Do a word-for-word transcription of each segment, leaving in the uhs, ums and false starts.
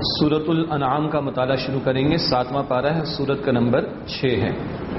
سورۃ الانعام کا مطالعہ شروع کریں گے. ساتواں پارہ ہے, سورت کا نمبر چھ ہے.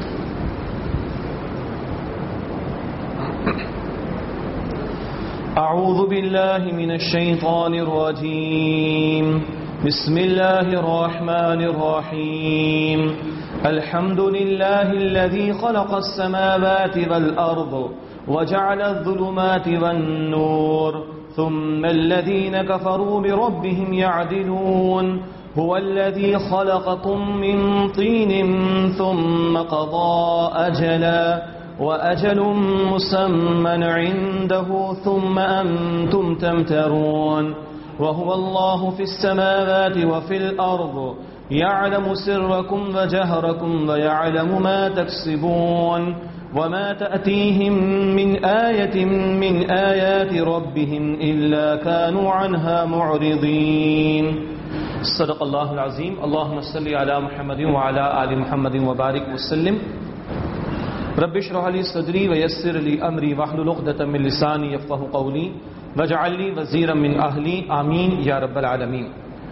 اعوذ باللہ من الشیطان الرجیم. بسم اللہ الرحمن الرحیم. الحمد للہ الذی خلق السماوات والارض وجعل الظلمات والنور ثم الذين كفروا بربهم يعدلون. هو الذي خلقكم من طين ثم قضى أجلا وأجل مسمى عنده ثم أنتم تمترون. وهو الله في السماوات وفي الأرض يعلم سركم وجهركم ويعلم ما تكسبون. وما تأتيهم من آية من آيات ربهم إلا كانوا عنها معرضين. صدق اللہ العظیم. اللهم صل على محمد وعلى آل محمد وبارك وسلم. رب اشرح لي صدري ويسر لي أمري واحلل عقدة من لساني يفقهوا قولي واجعل لي وزيرا من أهلي. آمین یا رب العالمین.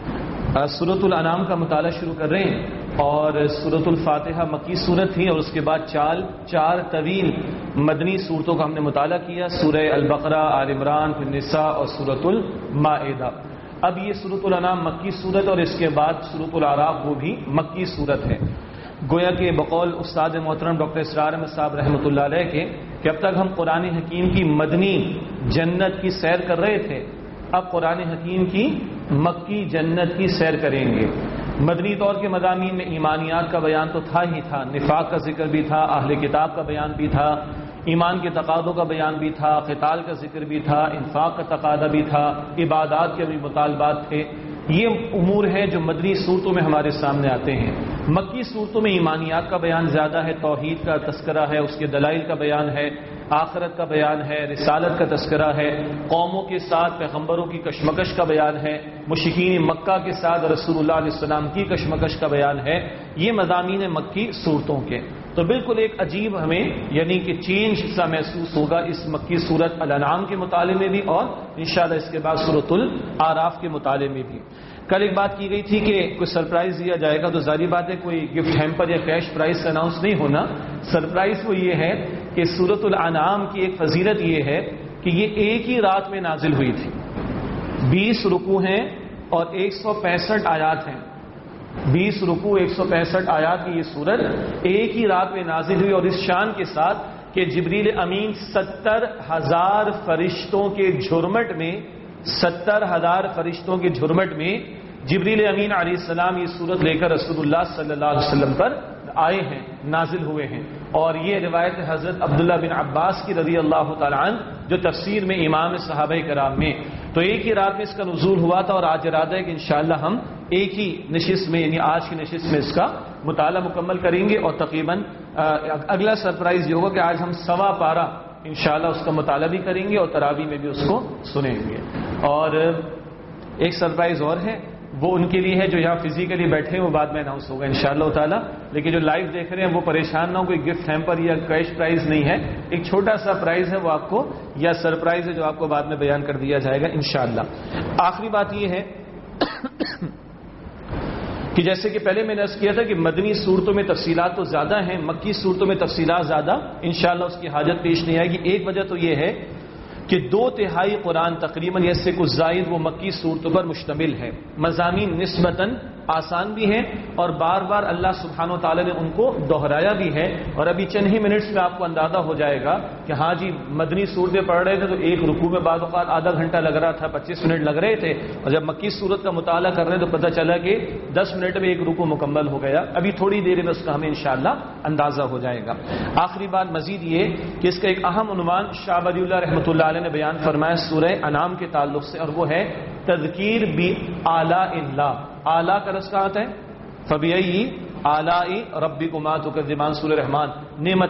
سورۃ الانعام کا مطالعہ شروع کر رہے ہیں اور سورۃ الفاتحہ مکی صورت تھی اور اس کے بعد چال چار طویل مدنی صورتوں کا ہم نے مطالعہ کیا. سورہ البقرہ، آل عمران، پھر نساء اور سورۃ المائدہ. اب یہ سورۃ الانعام مکی صورت اور اس کے بعد سورۃ الاعراف وہ بھی مکی صورت ہے. گویا کہ بقول استاد محترم ڈاکٹر اسرار احمد صاحب رحمۃ اللہ علیہ کے کہ اب تک ہم قرآن حکیم کی مدنی جنت کی سیر کر رہے تھے, اب قرآن حکیم کی مکی جنت کی سیر کریں گے. مدنی طور کے مضامین میں ایمانیات کا بیان تو تھا ہی تھا, نفاق کا ذکر بھی تھا, اہل کتاب کا بیان بھی تھا, ایمان کے تقاضوں کا بیان بھی تھا, قتال کا ذکر بھی تھا, انفاق کا تقاضا بھی تھا, عبادات کے بھی مطالبات تھے. یہ امور ہے جو مدنی صورتوں میں ہمارے سامنے آتے ہیں. مکی صورتوں میں ایمانیات کا بیان زیادہ ہے, توحید کا تذکرہ ہے, اس کے دلائل کا بیان ہے, آخرت کا بیان ہے, رسالت کا تذکرہ ہے, قوموں کے ساتھ پیغمبروں کی کشمکش کا بیان ہے, مشرکین مکہ کے ساتھ رسول اللہ علیہ السلام کی کشمکش کا بیان ہے. یہ مضامین مکی صورتوں کے. تو بالکل ایک عجیب ہمیں یعنی کہ چینج سا محسوس ہوگا اس مکی صورت الانعام کے مطالعے میں بھی اور انشاءاللہ اس کے بعد سورۃ الاعراف کے مطالعے میں بھی. کل ایک بات کی گئی تھی کہ کوئی سرپرائز دیا جائے گا, تو ظاہر بات ہے کوئی گفٹ ہیمپر یا کیش پرائز اناؤنس نہیں ہونا. سرپرائز وہ یہ ہے کہ سورۃ الانعام کی ایک فضیلت یہ ہے کہ یہ ایک ہی رات میں نازل ہوئی تھی. بیس رکوع ہیں اور ایک سو پینسٹھ آیات ہیں. بیس رکوع ایک سو پینسٹھ آیات کی یہ سورت ایک ہی رات میں نازل ہوئی, اور اس شان کے ساتھ کہ جبریل امین ستر ہزار فرشتوں کے جھرمٹ میں ستر ہزار فرشتوں کے جھرمٹ میں جبریل امین علیہ السلام یہ سورت لے کر رسول اللہ صلی اللہ علیہ وسلم پر آئے ہیں, نازل ہوئے ہیں. اور یہ روایت حضرت عبداللہ بن عباس کی رضی اللہ تعالی عنہ جو تفسیر میں امام صحابہ کرام میں. تو ایک ہی رات میں اس کا نزول ہوا تھا, اور آج ارادہ ہے کہ انشاءاللہ ہم ایک ہی نشست میں یعنی آج کی نشست میں اس کا مطالعہ مکمل کریں گے. اور تقریباً اگلا سرپرائز یہ ہوگا کہ آج ہم سوا پارہ انشاءاللہ اس کا مطالعہ بھی کریں گے اور تراویح میں بھی اس کو سنیں گے. اور ایک سرپرائز اور ہے, وہ ان کے لیے ہے جو یہاں فزیکلی بیٹھے ہیں, وہ بعد میں اناؤنس ہوگا انشاءاللہ تعالی. لیکن جو لائیو دیکھ رہے ہیں وہ پریشان نہ ہو, کوئی گفٹ ہیمپر یا کیش پرائز نہیں ہے, ایک چھوٹا سا پرائز ہے وہ آپ کو, یا سرپرائز ہے جو آپ کو بعد میں بیان کر دیا جائے گا انشاءاللہ. آخری بات یہ ہے کہ جیسے کہ پہلے میں نے عرض کیا تھا کہ مدنی صورتوں میں تفصیلات تو زیادہ ہیں, مکی صورتوں میں تفصیلات زیادہ انشاءاللہ اس کی حاجت پیش نہیں آئے گی. ایک وجہ تو یہ ہے کہ دو تہائی قرآن تقریباً یا سے کچھ زائد وہ مکی صورتوں پر مشتمل ہے. مضامین نسبتاً آسان بھی ہیں اور بار بار اللہ سبحانہ و تعالی نے ان کو دہرایا بھی ہے. اور ابھی چند ہی منٹس میں آپ کو اندازہ ہو جائے گا کہ ہاں جی مدنی صورتیں پڑھ رہے تھے تو ایک رکوع میں بعض اوقات آدھا گھنٹہ لگ رہا تھا, پچیس منٹ لگ رہے تھے, اور جب مکی صورت کا مطالعہ کر رہے ہیں تو پتہ چلا کہ دس منٹ میں ایک رکوع مکمل ہو گیا. ابھی تھوڑی دیر میں اس کا ہمیں انشاءاللہ اندازہ ہو جائے گا. آخری بات مزید یہ کہ اس کا ایک اہم عنوان شاہ ولی اللہ رحمۃ اللہ علیہ نے بیان فرمایا سورہ انعام کے تعلق سے, اور وہ ہے تذکیر بآلاء اللہ. اعلیٰ کا رس کہاں ہے؟ فبئی آلائی ربکما تکذبان. سورہ رحمان نعمتیں,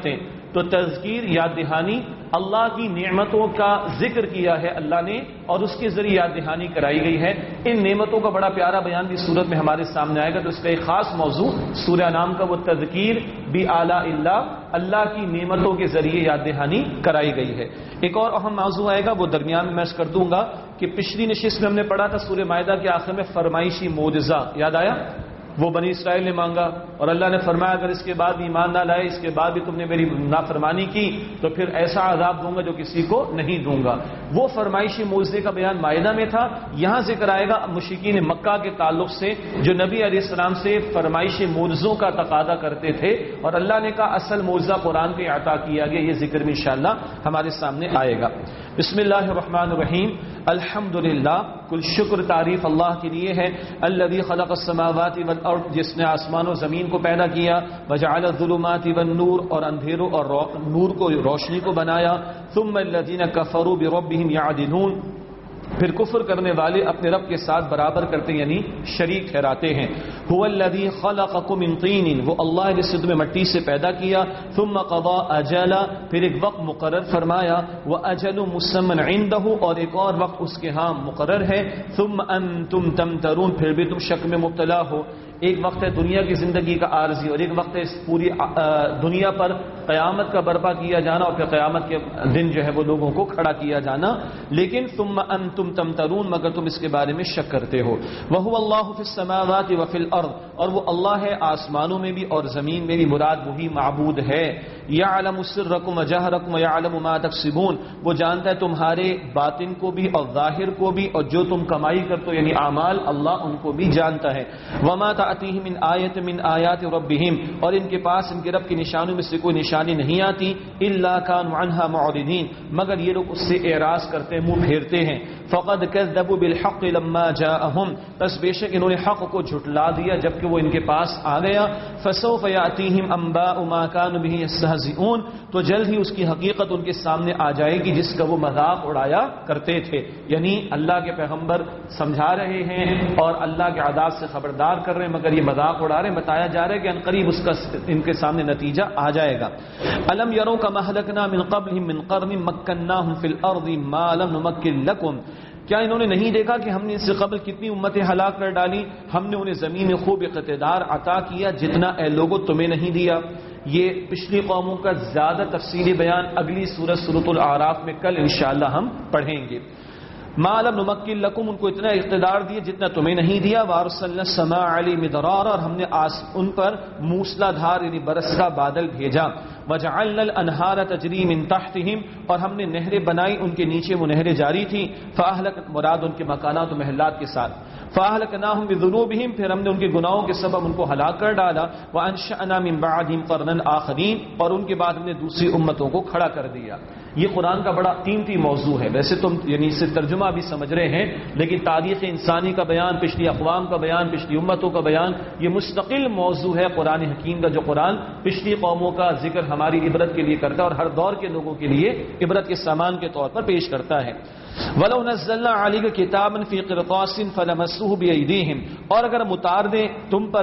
تو تذکیر یاد دہانی اللہ کی نعمتوں کا ذکر کیا ہے اللہ نے اور اس کے ذریعے یاد دہانی کرائی گئی ہے. ان نعمتوں کا بڑا پیارا بیان بھی صورت میں ہمارے سامنے آئے گا. تو اس کا ایک خاص موضوع سورہ نام کا وہ تذکیر بھی آلاء اللہ، اللہ کی نعمتوں کے ذریعے یاد دہانی کرائی گئی ہے. ایک اور اہم موضوع آئے گا وہ درمیان میں میں کر دوں گا کہ پچھلی نشست میں ہم نے پڑھا تھا سورہ مائدہ کے آخر میں فرمائشی معجزہ، یاد آیا؟ وہ بنی اسرائیل نے مانگا اور اللہ نے فرمایا اگر اس کے بعد بھی ایمان نہ لائے، اس کے بعد بھی تم نے میری نافرمانی کی تو پھر ایسا عذاب دوں گا جو کسی کو نہیں دوں گا. وہ فرمائشی معجزے کا بیان مائدہ میں تھا. یہاں ذکر آئے گا مشرکین مکہ کے تعلق سے جو نبی علیہ السلام سے فرمائشی معجزوں کا تقاضا کرتے تھے اور اللہ نے کہا اصل معجزہ قرآن کے عطا کیا گیا. یہ ذکر بھی انشاءاللہ ہمارے سامنے آئے گا. بسم اللہ الرحمن الرحیم. الحمدللہ، کل شکر تعریف اللہ کے لیے ہے. الذی خلق السماوات والارض، جس نے آسمان و زمین کو پیدا کیا. وجعل الظلمات والنور، اور اندھیروں اور نور کو روشنی کو بنایا. ثم الذین کفروا بربہم یعدلون، پھر کفر کرنے والے اپنے رب کے ساتھ برابر کرتے یعنی شریک ٹھہراتے ہیں. هو الذی خلقکم من طین، وہ اللہ نے جس تمہیں مٹی سے پیدا کیا. ثم قضى اجلا، پھر ایک وقت مقرر فرمایا. واجل مسمى عنده، اور ایک اور وقت اس کے ہاں مقرر ہے. ثم انتم تمترون، پھر بھی تم شک میں مبتلا ہو. ایک وقت ہے دنیا کی زندگی کا عارضی اور ایک وقت ہے اس پوری دنیا پر قیامت کا برپا کیا جانا اور پھر قیامت کے دن جو ہے وہ لوگوں کو کھڑا کیا جانا. لیکن ثم انتم تمترون، مگر تم اس کے بارے میں شک کرتے ہو. وهو الله في السماوات وفي الارض، اور وہ اللہ ہے آسمانوں میں بھی اور زمین میں بھی، مراد وہی معبود ہے. یعلم سرکم وجہرکم ویعلم ما تکسبون، وہ جانتا ہے تمہارے باطن کو بھی اور ظاہر کو بھی، اور جو تم کمائی کرتے ہو یعنی اعمال اللہ ان کو بھی جانتا ہے. وما تأتیہم من آیت من آیات ربہم، اور ان کے پاس ان کے رب کی نشانوں میں سے کوئی نشانی نہیں آتی. الا كانوا عنها معرضین، مگر یہ لوگ اس سے اعراض کرتے ہیں، منہ پھیرتے ہیں. فقد كذبوا بالحق لما جاءهم، پس بے شک انہوں نے حق کو جھٹلا دیا جبکہ وہ ان کے پاس آ گیا. فسوف يأتيهم انباء ما كانوا به يستهزئون، تو جلد ہی اس کی حقیقت ان کے سامنے آ جائے گی جس کا وہ مذاق اڑایا کرتے تھے. یعنی اللہ کے پیغمبر سمجھا رہے ہیں اور اللہ کے عذاب سے خبردار کر رہے ہیں مگر یہ مذاق اڑا رہے ہیں. بتایا جا رہا ہے کہ ان قریب اس کا ان کے سامنے نتیجہ آ جائے گا. الم يروا كما اهلكنا من قبلهم من قرن مكناهم في الارض ما لم نمكن لكم، کیا انہوں نے نہیں دیکھا کہ ہم نے اس سے قبل کتنی امتیں ہلاک کر ڈالی، ہم نے انہیں زمین میں خوب اقتدار عطا کیا جتنا اے لوگوں تمہیں نہیں دیا. یہ پچھلی قوموں کا زیادہ تفصیلی بیان اگلی سورۃ سورۃ الاعراف میں کل انشاءاللہ ہم پڑھیں گے. ما لم نمکن لکم، ان کو اتنا اقتدار دیے جتنا تمہیں نہیں دیا. وارسلنا السماء علیہم مدرارا، اور ہم نے ان پر موسلا دھار یعنی برس کا بادل بھیجا. وجعلنا الانہار تجری من تحتہم، اور ہم نے نہریں بنائی ان کے نیچے وہ نہریں جاری تھیں. فاہلک، مراد ان کے مکانات و محلات کے ساتھ. فاہلکناہم بذنوبہم، پھر ہم نے ان کے گناہوں کے سبب ان کو ہلاک کر ڈالا. وانشأنا من بعدہم قرنا آخرین، اور ان کے بعد ہم نے دوسری امتوں کو کھڑا کر دیا. یہ قرآن کا بڑا قیمتی موضوع ہے. ویسے تم یعنی اس سے ترجمہ بھی سمجھ رہے ہیں لیکن تاریخ انسانی کا بیان، پچھلی اقوام کا بیان، پچھلی امتوں کا بیان، یہ مستقل موضوع ہے قرآن حکیم کا جو قرآن پچھلی قوموں کا ذکر ہماری عبرت کے لیے کرتا ہے اور ہر دور کے لوگوں کے لیے عبرت کے سامان کے طور پر پیش کرتا ہے. وَلَوْ نَزَّلْنَا عَلَيْكَ كِتَابًا فِي قِرْطَاسٍ فَلَمَسُّوهُ بِأَيْدِيهِمْ، اور اگر ہم اتار دیں تم پر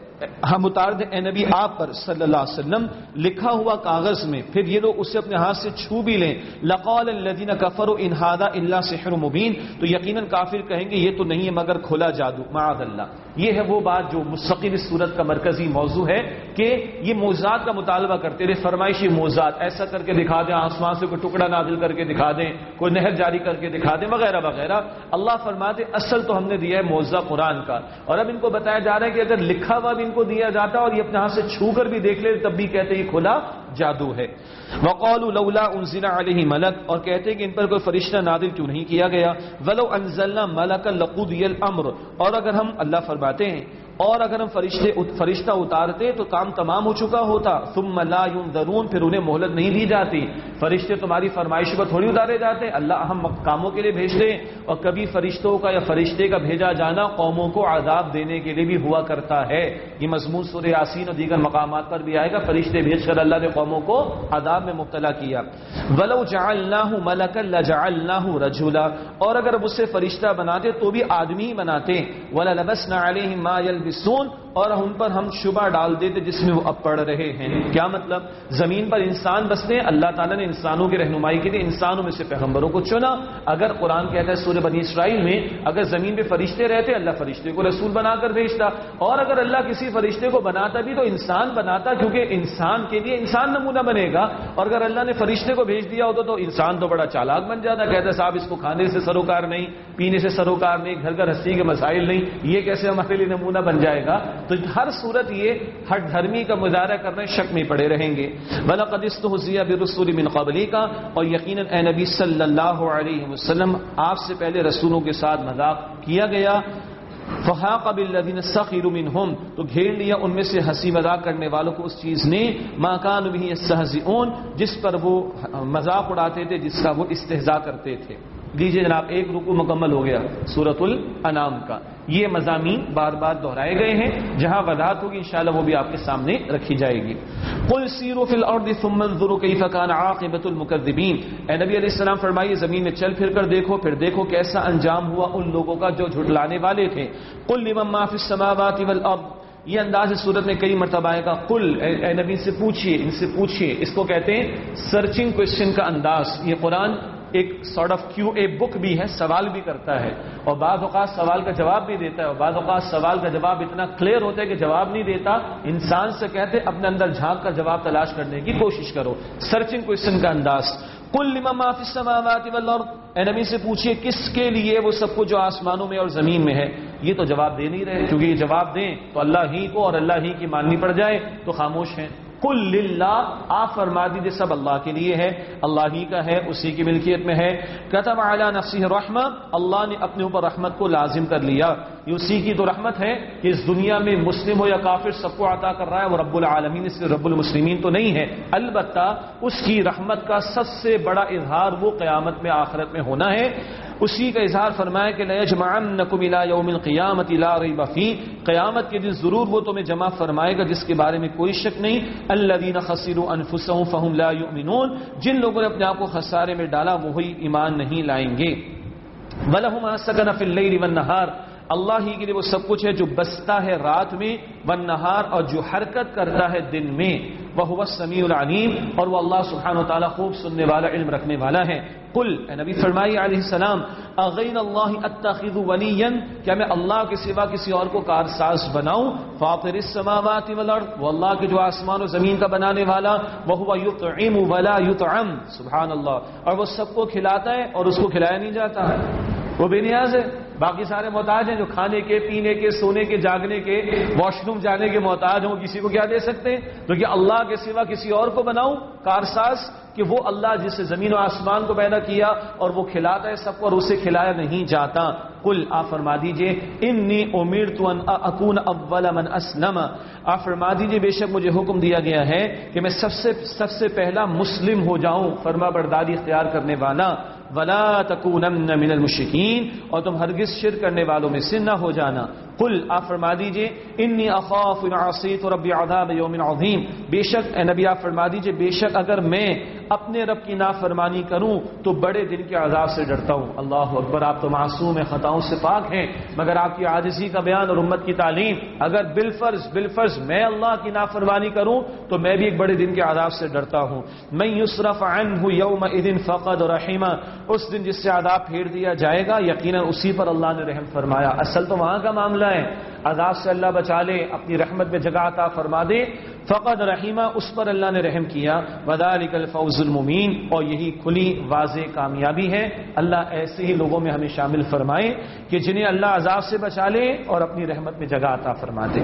ہم اتار دیں اے نبی آپ پر صلی اللہ علیہ وسلم لکھا ہوا کاغذ میں، پھر یہ لوگ اسے اپنے ہاتھ سے چھو بھی لیں. لَقَالَ الَّذِينَ كَفَرُوا إِنْ هَذَا إِلَّا سِحْرٌ مُبِينٌ، تو یقیناً کافر کہیں گے یہ تو نہیں ہے مگر کھلا جادو. معاذ اللہ. یہ ہے وہ بات جو مستقل اس صورت کا مرکزی موضوع ہے کہ یہ معجزات کا مطالبہ کرتے رہے، فرمائشی معجزات، ایسا کر کے دکھا دیں، آسمان سے کوئی ٹکڑا نازل کر کے دکھا دیں، کوئی نہر جاری کر کے دکھا دیں وغیرہ وغیرہ. اللہ فرماتے اصل تو ہم نے دیا ہے معجزہ قرآن کا، اور اب ان کو بتایا جا رہا ہے کہ اگر لکھا ہوا بھی ان کو دیا جاتا اور یہ اپنے ہاتھ سے چھو کر بھی دیکھ لے تب بھی کہتے یہ کھلا جادو ہے. وقالوا لولا انزل علیہ ملک، اور کہتے ہیں کہ ان پر کوئی فرشتہ نازل کیوں نہیں کیا گیا. ولو انزلنا ملکا لقضی الامر، اور اگر ہم اللہ فرماتے ہیں اور اگر ہم فرشتے فرشتہ اتارتے تو کام تمام ہو چکا ہوتا. ثم لا ينذرون، پھر انہیں مہلت نہیں دی جاتی. فرشتے تمہاری فرمائش پر تھوڑی اتارے جاتے، اللہ ہم کاموں کے لیے بھیجتے ہیں. اور کبھی فرشتوں کا یا فرشتے کا بھیجا جانا قوموں کو عذاب دینے کے لیے بھی ہوا کرتا ہے. یہ مضمون سورہ یاسین اور دیگر مقامات پر بھی آئے گا. فرشتے بھیج کر اللہ نے قوموں کو عذاب میں مبتلا کیا. ولو جعلناه ملکا لجعلناه رجلا، اور اگر اب اسے فرشتہ بناتے تو بھی آدمی ہی بناتے. وللبسنا علیہم ما یلبسون، اور ان پر ہم شبہ ڈال دیتے جس میں وہ اب پڑھ رہے ہیں. کیا مطلب؟ زمین پر انسان بستے ہیں, اللہ تعالیٰ نے انسانوں کی رہنمائی کے لیے انسانوں میں سے پیغمبروں کو چنا. اگر قرآن کہتا ہے سورہ بنی اسرائیل میں اگر زمین پہ فرشتے رہتے اللہ فرشتے کو رسول بنا کر بھیجتا, اور اگر اللہ کسی فرشتے کو بناتا بھی تو انسان بناتا, کیونکہ انسان کے لیے انسان نمونہ بنے گا. اور اگر اللہ نے فرشتے کو بھیج دیا ہوتا تو انسان تو بڑا چالاک بن جاتا, کہتا صاحب اس کو کھانے سے سروکار نہیں, پینے سے سروکار نہیں, گھر گھر ہستی کے مسائل نہیں, یہ کیسے ہمارے لیے نمونہ بن جائے گا. تو ہر صورت یہ ہر دھرمی کا مظاہرہ کرنے شک میں پڑے رہیں گے. وَلَقَدِ اسْتُهْزِئَ بِالرُّسُلِ مِنْ قَبْلِكَ, اور یقیناً اے نبی صلی اللہ علیہ وسلم آپ سے پہلے رسولوں کے ساتھ مذاق کیا گیا. فَحَاقَ بِالَّذِينَ سَخِرُوا مِنْهُمْ, تو گھیر لیا ان میں سے ہنسی مذاق کرنے والوں کو اس چیز نے, مَا كَانُوا بِهِ يَسْتَهْزِئُونَ, جس پر وہ مذاق اڑاتے تھے, جس کا وہ استہزاء کرتے تھے. لیجیے جناب ایک رکوع مکمل ہو گیا سورۃ الانعام کا. یہ مضامین بار بار دہرائے گئے ہیں, جہاں وضاحت ہوگی انشاءاللہ وہ بھی آپ کے سامنے رکھی جائے گی. قُلْ سِیرُوا فِی الْأَرْضِ ثُمَّ انظُرُوا کَیْفَ کَانَ عَاقِبَةُ الْمُکَذِّبِینَ, اے نبی علیہ السلام فرمائیے زمین میں چل پھر کر دیکھو, پھر دیکھو کیسا انجام ہوا ان لوگوں کا جو جھٹلانے والے تھے. قُلْ لِمَن مَا فِی السَّمَاوَاتِ وَالْأَرْضِ, یہ انداز اس صورت میں کئی مرتبہ آئے گا. قل, اے نبی سے پوچھئے, ان سے پوچھئے. اس کو کہتے ہیں سرچنگ کوشچن کا انداز. یہ قرآن ایک سارٹ آف کیو اے بک بھی ہے, سوال بھی کرتا ہے, اور بعض اوقات سوال کا جواب بھی دیتا ہے, اور بعض اوقات سوال کا جواب اتنا کلیئر ہوتا ہے کہ جواب نہیں دیتا. انسان سے کہتے اپنے اندر جھانک کر جواب تلاش کرنے کی کوشش کرو. سرچنگ کوشچن کا انداز. قل لمن ما فی السماوات والارض, اے نبی سے پوچھئے کس کے لیے وہ سب کچھ جو آسمانوں میں اور زمین میں ہے. یہ تو جواب دے نہیں رہے, کیونکہ یہ جواب دیں تو اللہ ہی کو اور اللہ ہی کی ماننی پڑ جائے, تو خاموش ہیں. قل للہ, آپ فرما دیجیے سب اللہ کے لیے ہے, اللہ ہی کا ہے, اسی کی ملکیت میں ہے. کتب علی نفسہ الرحمہ, اللہ نے اپنے اوپر رحمت کو لازم کر لیا. یہ اسی کی تو رحمت ہے کہ اس دنیا میں مسلم ہو یا کافر سب کو عطا کر رہا ہے. وہ رب العالمین, اس لیے رب المسلمین تو نہیں ہے, البتہ اس کی رحمت کا سب سے بڑا اظہار وہ قیامت میں آخرت میں ہونا ہے. اسی کا اظہار فرمایا کہ لَيَجْمَعَنَّكُمْ إِلَىٰ يَوْمِ الْقِيَامَةِ لَا رَيْبَ فِيهِ, قیامت کے دن ضرور وہ تمہیں جمع فرمائے گا جس کے بارے میں کوئی شک نہیں. الَّذِينَ خَسِرُوا أَنفُسَهُمْ فَهُمْ لَا يُؤْمِنُونَ, جن لوگوں نے اپنے آپ کو خسارے میں ڈالا وہی ایمان نہیں لائیں گے. وَلَهُ مَا سَكَنَ فِي اللَّيْلِ وَالنَّهَارِ, اللہ ہی کے لیے وہ سب کچھ ہے جو بستا ہے رات میں, والنہار, اور جو حرکت کرتا ہے دن میں. وَهُوَ السَّمِيعُ الْعَلِيمُ, اور وہ اللہ سبحانہ وتعالی خوب سننے والا, علم رکھنے والا ہے. قل, اے نبی فرمائیے علیہ السلام, اغیر اللہ اتخذ ولیا, کیا میں اللہ کے سوا کسی اور کو کارساز بناؤں. فاطر السماوات والارض, وہ اللہ کے جو آسمان و زمین کا بنانے والا. وہو یطعم ولا یطعم, سبحان اللہ, اور وہ سب کو کھلاتا ہے اور اس کو کھلایا نہیں جاتا ہے. وہ بے نیاز ہے, باقی سارے محتاج ہیں, جو کھانے کے, پینے کے, سونے کے, جاگنے کے, واش روم جانے کے محتاج ہوں, کسی کو کیا دے سکتے ہیں. تو کیا اللہ کے سوا کسی اور کو بناؤں کارساز, کہ وہ اللہ جس سے زمین و آسمان کو پیدا کیا اور وہ کھلاتا ہے سب کو اور اسے کھلایا نہیں جاتا. قل, آپ فرما دیجئے, انی امرت ان اکون اول من اسلم, آپ فرما دیجئے بے شک مجھے حکم دیا گیا ہے کہ میں سب سے سب سے پہلا مسلم ہو جاؤں, فرما برداری اختیار کرنے والا. ولا تکونن من المشرکین, اور تم ہرگز شرک کرنے والوں میں سے نہ ہو جانا. قل, آپ فرما دیجئے, انی اخاف ان عصیت ربی عذاب یوم عظیم, بے شک اے نبی آپ فرما دیجئے بے شک اگر میں اپنے رب کی نافرمانی کروں تو بڑے دن کے عذاب سے ڈرتا ہوں. اللہ اکبر, آپ تو معصوم ہیں, خطاؤں سے پاک ہیں, مگر آپ کی عاجزی کا بیان اور امت کی تعلیم, اگر بالفرض بالفرض میں اللہ کی نافرمانی کروں تو میں بھی ایک بڑے دن کے عذاب سے ڈرتا ہوں. من یصرف عنہ یومئذ فقد رحمہ, اس دن جس سے عذاب پھیر دیا جائے گا یقیناً اسی پر اللہ نے رحم فرمایا. اصل تو وہاں کا معاملہ ہے, عذاب سے اللہ بچا لے, اپنی رحمت میں جگہ عطا فرما دے. فقد رحیمہ, اس پر اللہ نے رحم کیا. وذالک الفوز المبین, اور یہی کھلی واضح کامیابی ہے. اللہ ایسے ہی لوگوں میں ہمیں شامل فرمائے کہ جنہیں اللہ عذاب سے بچا لے اور اپنی رحمت میں جگہ عطا فرما دے.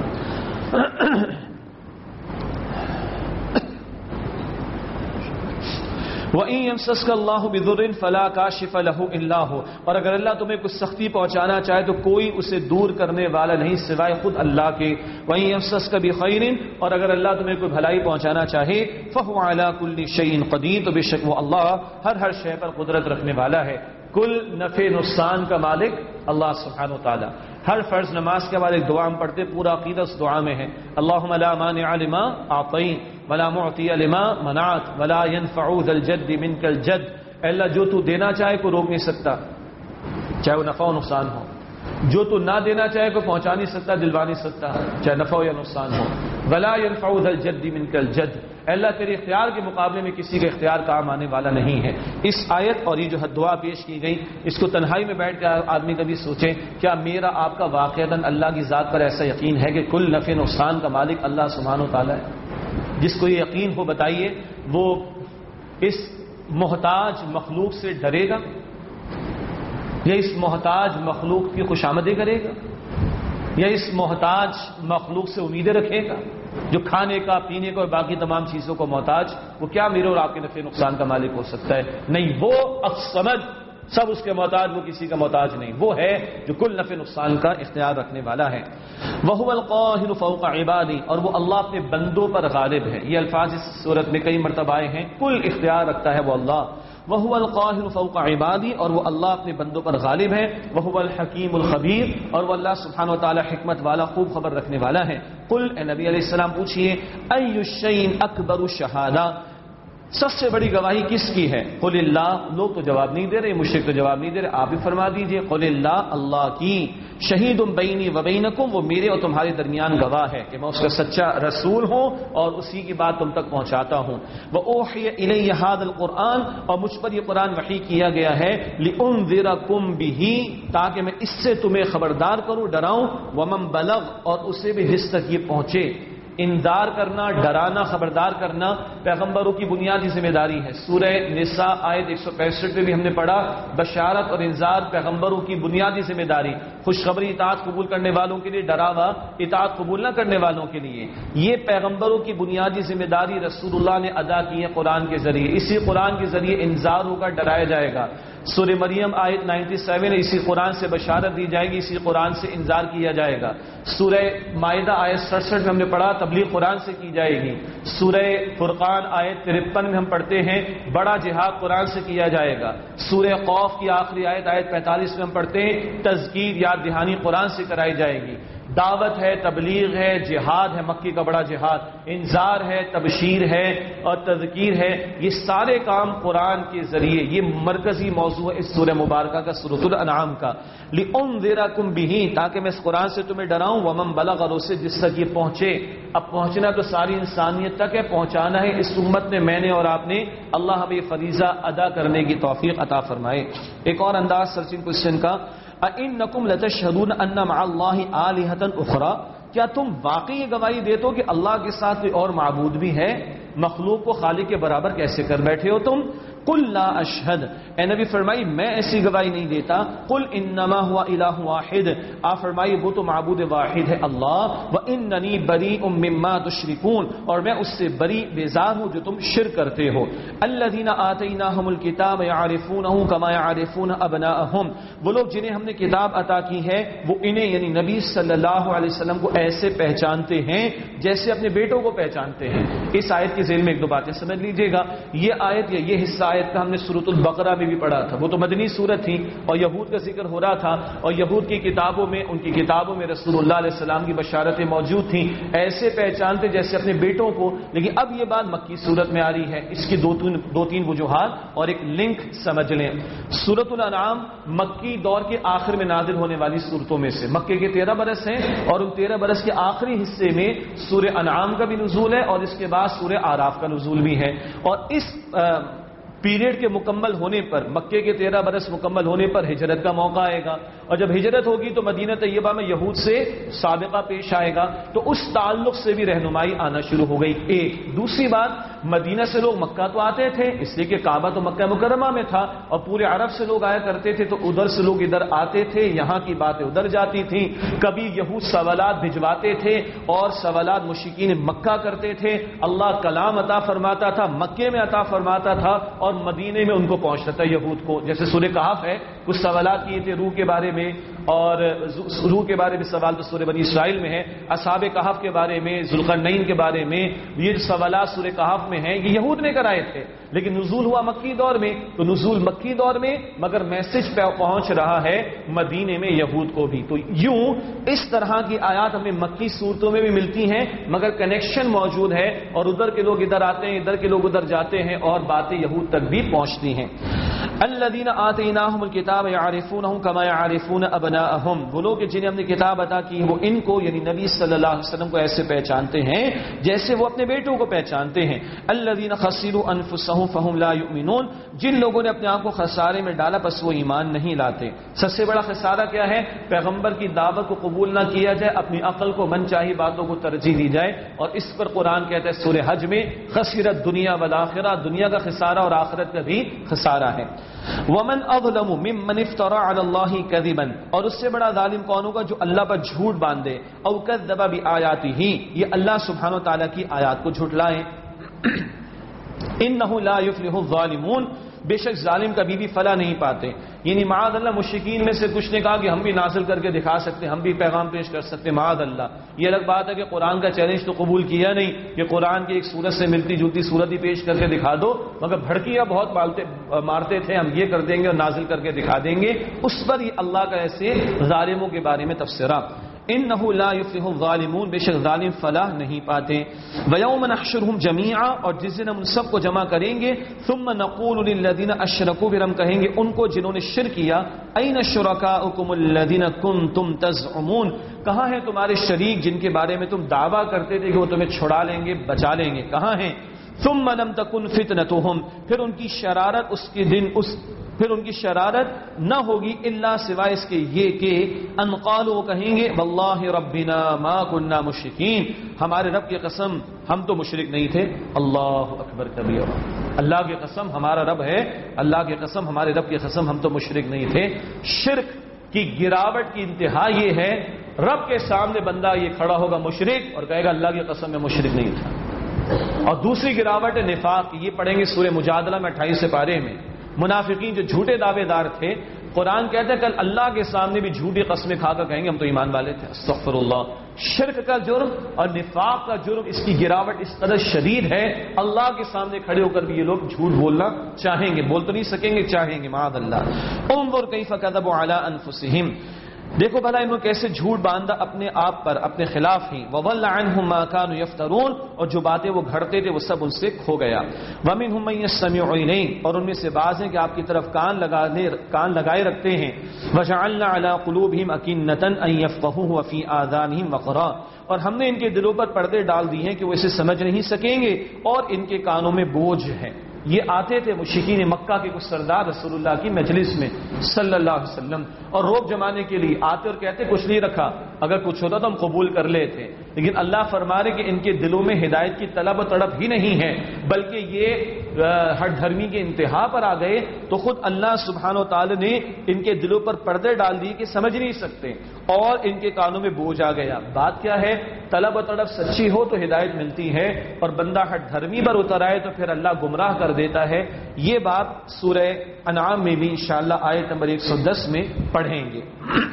وَإِن يَمْسَسْكَ اللَّهُ بِضُرٍّ فَلَا كَاشِفَ لَهُ إِلَّا هُوَ, اور اگر اللہ تمہیں کچھ سختی پہنچانا چاہے تو کوئی اسے دور کرنے والا نہیں سوائے خود اللہ کے. وَإِن يَمْسَسْكَ بِخَيْرٍ, اور اگر اللہ تمہیں کوئی بھلائی پہنچانا چاہے, فَهُوَ عَلَى كُلِّ شَيْءٍ قَدِيرٌ, تو بے شک وہ اللہ ہر ہر شے پر قدرت رکھنے والا ہے. کل نفع نقصان کا مالک اللہ سبحانہ وتعالی. ہر فرض نماز کے بعد ایک دعا ہم پڑھتے, پورا عقیدہ اس دعا میں ہے. اللہم لا مانع لما اعطیت ولا معطی لما منعت ولا ينفع ذا الجد منک الجد, اے اللہ جو تو دینا چاہے کوئی روک نہیں سکتا, چاہے وہ نفع و نقصان ہو. جو تو نہ دینا چاہے کوئی پہنچا نہیں سکتا، دلوا نہیں سکتا، چاہے نفع ہو یا نقصان ہو. ولا ينفع ذا الجد منك الجد، اللہ تیرے اختیار کے مقابلے میں کسی کا اختیار کام آنے والا نہیں ہے. اس آیت اور یہ جو دعا پیش کی گئی، اس کو تنہائی میں بیٹھ کے آدمی کبھی سوچے، کیا میرا آپ کا واقعتاً اللہ کی ذات پر ایسا یقین ہے کہ کل نفع نقصان کا مالک اللہ سبحانہ و تعالیٰ ہے؟ جس کو یہ یقین ہو بتائیے وہ اس محتاج مخلوق سے ڈرے گا یا اس محتاج مخلوق کی خوشامدی کرے گا یا اس محتاج مخلوق سے امیدیں رکھے گا جو کھانے کا، پینے کا اور باقی تمام چیزوں کو محتاج؟ وہ کیا میرے اور آپ کے نفع نقصان کا مالک ہو سکتا ہے؟ نہیں، وہ الصمد، سب اس کے محتاج، وہ کسی کا محتاج نہیں. وہ ہے جو کل نفع نقصان کا اختیار رکھنے والا ہے. وَهُوَ الْقَاهِرُ فَوْقَ عِبَادِهِ، اور وہ اللہ اپنے بندوں پر غالب ہے. یہ الفاظ اس صورت میں کئی مرتبہ آئے ہیں. کل اختیار رکھتا ہے وہ اللہ. وَهُوَ الْقَاهِرُ فَوْقَ عِبَادِهِ، اور وہ اللہ اپنے بندوں پر غالب ہے. وَهُوَ الْحَكِيمُ الْخَبِيرُ، اور وہ اللہ سبحانہ و تعالی حکمت والا، خوب خبر رکھنے والا ہے. قل، اے نبی علیہ السلام پوچھئے، أَيُّ الشَّيْءِ أَكْبَرُ الشَّهَادَةِ، سب سے بڑی گواہی کس کی ہے؟ قل اللہ. لوگ تو جواب نہیں دے رہے، مشرک تو جواب نہیں دے رہے، آپ بھی فرما دیجئے قل اللہ، اللہ کی. شہید بینی و بینکم، وہ میرے اور تمہارے درمیان گواہ ہے کہ میں اس کا سچا رسول ہوں اور اسی کی بات تم تک پہنچاتا ہوں. وَأُوحِيَ إِلَيَّ هَذَا الْقُرْآنَ، اور مجھ پر یہ قرآن وحی کیا گیا ہے، لِأُنذِرَكُم بِهِ، تاکہ میں اس سے تمہیں خبردار کروں، ڈراؤں، وَمَن بَلَغَ، اور اسے بھی جس تک یہ پہنچے. انذار کرنا، ڈرانا، خبردار کرنا پیغمبروں کی بنیادی ذمہ داری ہے. سورہ نساء آیت ایک سو پینسٹھ میں بھی ہم نے پڑھا، بشارت اور انذار پیغمبروں کی بنیادی ذمہ داری. خوشخبری اطاعت قبول کرنے والوں کے لیے، ڈراوا اطاعت قبول نہ کرنے والوں کے لیے. یہ پیغمبروں کی بنیادی ذمہ داری رسول اللہ نے ادا کی ہے قرآن کے ذریعے. اسی قرآن کے ذریعے انذار ہوگا، ڈرایا جائے گا. سورہ مریم آیت ننانوے، اسی قرآن سے بشارت دی جائے گی، اسی قرآن سے انذار کیا جائے گا. سورہ مائدہ آیت سڑسٹھ میں ہم نے پڑھا، تبلیغ قرآن سے کی جائے گی. سورہ فرقان آیت ترپن میں ہم پڑھتے ہیں، بڑا جہاد قرآن سے کیا جائے گا. سورہ قوف کی آخری آیت آیت پینتالیس میں ہم پڑھتے ہیں، تذکیر یاد دہانی قرآن سے کرائی جائے گی. دعوت ہے، تبلیغ ہے، جہاد ہے، مکی کا بڑا جہاد، انذار ہے، تبشیر ہے اور تذکیر ہے. یہ سارے کام قرآن کے ذریعے، یہ مرکزی موضوع ہے اس سورہ مبارکہ کا، سورۃ الانعام کا. لِأُنذِرَكُم بِهِ، تاکہ میں اس قرآن سے تمہیں ڈراؤں، وَمَن بَلَغَ، اور اسے جس تک یہ پہنچے. اب پہنچنا تو ساری انسانیت تک ہے، پہنچانا ہے اس امت میں میں نے اور آپ نے. اللہ ہمیں یہ فریضہ ادا کرنے کی توفیق عطا فرمائے. ایک اور انداز سرچنگ کوشچن کا، اَإِنَّكُمْ لَتَشْهَدُونَ أَنَّ مَعَ اللَّهِ آلِهَةً أُخْرَى، کیا تم واقعی یہ گواہی دیتے ہو کہ اللہ کے ساتھ کوئی اور معبود بھی ہے؟ مخلوق کو خالق کے برابر کیسے کر بیٹھے ہو تم؟ قل لا اشہد، اے نبی فرمائی میں ایسی گواہی نہیں دیتا. قل انما هو الہ واحد، آپ فرمائی وہ تو معبود واحد ہے اللہ. واننی بریء مما تشرکون، اور میں اس سے بری بیزار ہوں جو تم شرک کرتے ہو. الذین آتیناہم الکتاب یعرفونہ کما یعرفون ابناءہم، وہ لوگ جنہیں ہم نے کتاب عطا کی ہے وہ انہیں یعنی نبی صلی اللہ علیہ وسلم کو ایسے پہچانتے ہیں جیسے اپنے بیٹوں کو پہچانتے ہیں. اس آیت کے ذیل میں ایک دو باتیں سمجھ لیجئے گا. یہ آیت یا یہ حصہ آیت کا ہم نے سورۃ البقرہ میں بھی پڑھا تھا، وہ تو مدنی سورت تھی اور یہود کا ذکر ہو رہا تھا، اور یہود کی کتابوں میں، ان کی کتابوں میں رسول اللہ علیہ السلام کی بشارتیں موجود تھیں، ایسے پہچانتے جیسے اپنے بیٹوں کو. لیکن اب یہ بات مکی سورت میں آ رہی ہے. اس کی دو تین دو تین وجوہات اور ایک لنک سمجھ لیں. سورۃ الانعام مکی دور کے آخر میں نازل ہونے والی سورتوں میں سے، مکے کے تیرہ برس ہیں اور ان تیرہ برس کے آخری حصے میں سورہ انعام کا بھی نزول ہے اور اس کے بعد سورہ اعراف کا نزول بھی ہے. اور اس پیریڈ کے مکمل ہونے پر، مکے کے تیرہ برس مکمل ہونے پر ہجرت کا موقع آئے گا، اور جب ہجرت ہوگی تو مدینہ طیبہ میں یہود سے سابقہ پیش آئے گا، تو اس تعلق سے بھی رہنمائی آنا شروع ہو گئی. ایک دوسری بات، مدینہ سے لوگ مکہ تو آتے تھے اس لیے کہ کعبہ تو مکہ مکرمہ میں تھا، اور پورے عرب سے لوگ آیا کرتے تھے، تو ادھر سے لوگ ادھر آتے تھے، یہاں کی باتیں ادھر جاتی تھیں. کبھی یہود سوالات بھجواتے تھے اور سوالات مشرکین مکہ کرتے تھے، اللہ کلام عطا فرماتا تھا، مکے میں عطا فرماتا تھا اور مدینے میں ان کو پہنچتا تھا یہود کو. جیسے سورہ کہف ہے، کچھ سوالات کیے تھے روح کے بارے میں، اور روح کے بارے میں سوال تو سورہ بنی اسرائیل میں ہے. اصحاب کہف کے بارے میں، ذوالقرنین کے بارے میں، یہ سوالات سورہ کہف میں ہیں، یہ یہود نے کرائے تھے. لیکن نزول ہوا مکی دور میں، تو نزول مکی دور میں مگر میسج پہنچ رہا ہے مدینے میں یہود کو بھی. تو یوں اس طرح کی آیات ہمیں مکی صورتوں میں بھی ملتی ہیں، مگر کنیکشن موجود ہے، اور ادھر کے لوگ ادھر آتے ہیں، ادھر کے لوگ ادھر جاتے ہیں، اور باتیں یہود تک بھی پہنچتی ہیں. الذین آتیناہم الکتاب یعرفونہ کما یعرفون ابناءہم، وہ لوگ جنہیں ہم نے کتاب عطا کی وہ ان کو یعنی نبی صلی اللہ علیہ وسلم کو ایسے پہچانتے ہیں جیسے وہ اپنے بیٹوں کو پہچانتے ہیں۔ الذین خسروا انفسہم فہم لا یؤمنون، جن لوگوں نے اپنے آپ کو خسارے میں ڈالا بس وہ ایمان نہیں لاتے۔ سب سے بڑا خسارہ کیا ہے؟ پیغمبر کی دعوت کو قبول نہ کیا جائے، اپنی عقل کو من چاہی باتوں کو ترجیح دی جائے، اور اس پر قرآن کہتا ہے سورہ حج میں خسرت دنیا والآخرہ، دنیا کا خسارہ اور آخرت کا بھی خسارہ ہے۔ ومن اظلم ممن افترى على الله كذبا، اور اس سے بڑا ظالم کون ہوگا جو اللہ پر جھوٹ باندھے، او کذب بآیاته، یہ اللہ سبحانہ وتعالی کی آیات کو جھٹلائے۔ انه لا يفلح الظالمون، بے شک ظالم کبھی بھی فلاح نہیں پاتے۔ یعنی معاذ اللہ مشرکین میں سے کچھ نے کہا کہ ہم بھی نازل کر کے دکھا سکتے، ہم بھی پیغام پیش کر سکتے، معاذ اللہ۔ یہ الگ بات ہے کہ قرآن کا چیلنج تو قبول کیا نہیں کہ قرآن کی ایک صورت سے ملتی جلتی صورت ہی پیش کر کے دکھا دو، مگر بھڑکیاں بہت مارتے مارتے تھے، ہم یہ کر دیں گے اور نازل کر کے دکھا دیں گے۔ اس پر یہ اللہ کا ایسے ظالموں کے بارے میں تفسیرہ۔ انہ لا یفلح الظالمون، بے شک ظالم فلاح نہیں پاتے۔ ویوم نحشرہم جمیعا، اور جس دن ہم ان سب کو جمع کریں گے، ثم نقول للذین اشرکوا، پھر ہم کہیں گے ان کو جنہوں نے شرک کیا، این شرکاؤکم الذین کنتم تزعمون، کہاں ہیں تمہارے شریک جن کے بارے میں تم دعویٰ کرتے تھے کہ وہ تمہیں چھڑا لیں گے بچا لیں گے، کہاں ہیں؟ ثم لم تکن فتنتہم، پھر ان کی شرارت اس کے دن اس پھر ان کی شرارت نہ ہوگی الا سوائے اس کے یہ کہ ان قالوا، وہ کہیں گے واللہ ربنا ما كنا مشرکین، ہمارے رب کی قسم ہم تو مشرک نہیں تھے۔ اللہ اکبر کبیرہ، اللہ کی قسم ہمارا رب ہے، اللہ کی قسم ہمارے رب کی قسم ہم تو مشرک نہیں تھے۔ شرک کی گراوٹ کی انتہا یہ ہے، رب کے سامنے بندہ یہ کھڑا ہوگا مشرک اور کہے گا اللہ کی قسم میں مشرک نہیں تھا۔ اور دوسری گراوٹ ہے نفاق، یہ پڑھیں گے سورہ مجادلہ میں اٹھائیس سے پارے میں۔ منافقین جو جھوٹے دعوے دار تھے، قرآن کہتا ہے کل اللہ کے سامنے بھی جھوٹی قسمیں کھا کر کہیں گے ہم تو ایمان والے تھے۔ استغفر اللہ۔ شرک کا جرم اور نفاق کا جرم، اس کی گراوٹ اس قدر شدید ہے، اللہ کے سامنے کھڑے ہو کر بھی یہ لوگ جھوٹ بولنا چاہیں گے، بول تو نہیں سکیں گے، چاہیں گے، معاذ اللہ۔ انظر کیف کذبوا علی انفسہم، دیکھو بھلا انہوں نے کیسے جھوٹ باندھا اپنے آپ پر، اپنے خلاف ہی۔ وَضَلَّ عَنْهُمْ مَا كَانُوا يَفْتَرُونَ، اور جو باتیں وہ گھڑتے تھے وہ سب ان سے کھو گیا۔ وَمِنْهُمْ مَن يَسْتَمِعُ إِلَيْكَ، اور ان میں سے بعض ہیں کہ آپ کی طرف کان لگانے کان لگائے رکھتے ہیں۔ وَجَعَلْنَا عَلَىٰ قُلُوبِهِمْ أَكِنَّةً أَن يَفْقَهُوهُ وَفِي آذَانِهِمْ وَقْرًا، اور ہم نے ان کے دلوں پر پردے ڈال دیے ہیں کہ وہ اسے سمجھ نہیں سکیں گے اور ان کے کانوں میں بوجھ ہے۔ یہ آتے تھے مشرکین مکہ کے کچھ سردار رسول اللہ کی مجلس میں صلی اللہ علیہ وسلم، اور روب جمانے کے لیے آتے اور کہتے کچھ نہیں رکھا، اگر کچھ ہوتا تو ہم قبول کر لیتے، لیکن اللہ فرما رہے کہ ان کے دلوں میں ہدایت کی طلب و تڑپ ہی نہیں ہے، بلکہ یہ ہر دھرمی کے انتہا پر آ گئے تو خود اللہ سبحانہ و تعالی نے ان کے دلوں پر پردے ڈال دیے کہ سمجھ نہیں سکتے، اور ان کے کانوں میں بوجھ آ گیا۔ بات کیا ہے؟ طلب و تڑپ سچی ہو تو ہدایت ملتی ہے، اور بندہ ہر دھرمی پر اتر آئے تو پھر اللہ گمراہ کر دیتا ہے۔ یہ بات سورہ انعام میں بھی انشاءاللہ آیت نمبر ایک سو دس میں پڑھیں گے۔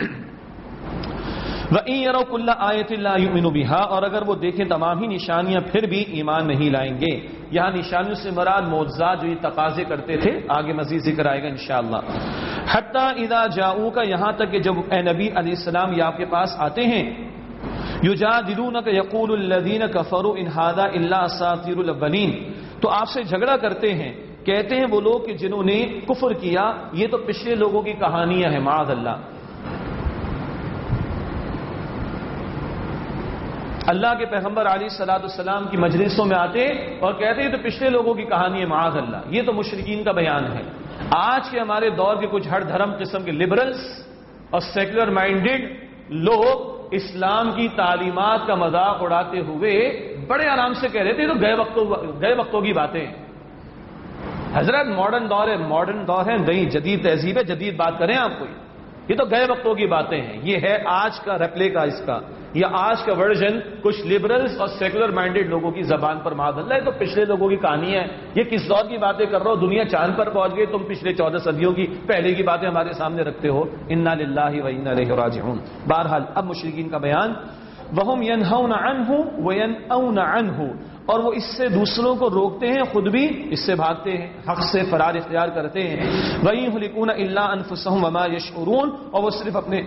وَإِن يَرَوْا كُلَّ آيَةٍ لَا يُؤْمِنُوا بِهَا، اور اگر وہ دیکھیں تمام ہی نشانیاں پھر بھی ایمان نہیں لائیں گے۔ یہاں نشانیوں سے مراد معجزات جو یہ تقاضے کرتے تھے، آگے مزید ذکر آئے گا انشاءاللہ۔ حتی اذا جاؤک، یہاں تک کہ جب اے نبی علیہ السلام یہ آپ کے پاس آتے ہیں، یجادلونک یقول الذین کفروا ان ھذا الا اساطیر الاولین، تو آپ سے جھگڑا کرتے ہیں، کہتے ہیں وہ لوگ کہ جنہوں نے کفر کیا یہ تو پچھلے لوگوں کی کہانیاں ہیں، معاذ اللہ۔ اللہ کے پیغمبر علیہ الصلوۃ والسلام کی مجلسوں میں آتے اور کہتے ہیں تو پچھلے لوگوں کی کہانی ہے، معاذ اللہ۔ یہ تو مشرکین کا بیان ہے۔ آج کے ہمارے دور کے کچھ ہر دھرم قسم کے لبرلز اور سیکولر مائنڈڈ لوگ اسلام کی تعلیمات کا مذاق اڑاتے ہوئے بڑے آرام سے کہہ رہے تھے تو گئے وقتوں گئے وقتوں کی باتیں۔ حضرت ماڈرن دور ہے، ماڈرن دور ہے، نئی جدید تہذیب ہے، جدید بات کریں آپ کوئی، یہ تو گئے وقتوں کی باتیں ہیں۔ یہ ہے آج کا ریپلے کا، اس کا یہ آج کا ورژن کچھ لبرلز اور سیکولر مائنڈڈ لوگوں کی زبان پر، معاذ اللہ، یہ تو پچھلے لوگوں کی کہانی ہے۔ یہ کس دور کی باتیں کر رہے ہو؟ دنیا چاند پر پہنچ گئی، تم پچھلے چودہ صدیوں کی پہلے کی باتیں ہمارے سامنے رکھتے ہو۔ انا للہ و انا الیہ راجعون۔ بہرحال اب مشرکین کا بیان، وہم ینہون عنہ وینأون عنہ، اور وہ اس سے دوسروں کو روکتے ہیں، خود بھی اس سے بھاگتے ہیں، حق سے فرار اختیار کرتے ہیں۔ وَيُهْلِكُونَ إِلَّا أَنفُسَهُمْ وَمَا يَشْعُرُونَ، اور وہ صرف اپنے